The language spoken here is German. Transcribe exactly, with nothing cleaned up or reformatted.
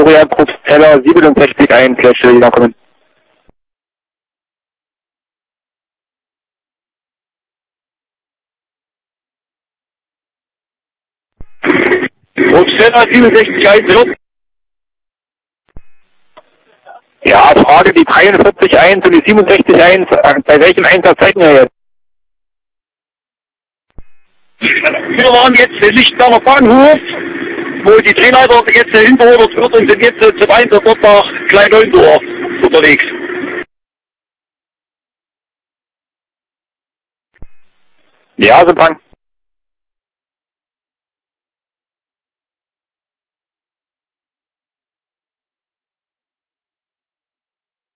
Florian Probsteller siebenundsechzig eins, Leitstelle wiederkommen. Probsteller siebenundsechzig eins, hallo? Ja, Frage die dreiundvierzig eins und die siebenundsechzig eins, bei welchem Einsatz seid ihr jetzt? Wir waren jetzt in Lichtenberger Bahnhof, wo die Drehleiter jetzt hinterordert wird und sind jetzt zum Einsatz dort nach Klein-Neuendorf unterwegs. Ja, so Bank.